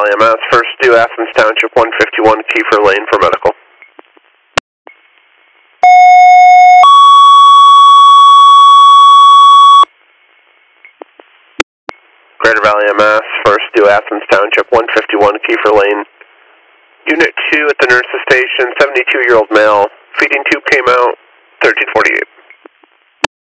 Valley MS, first due Athens Township 151 Kiefer Lane for medical. Greater Valley MS, first due Athens Township 151 Kiefer Lane. Unit 2 at the nurse's station, 72-year-old male. Feeding tube came out, 1348.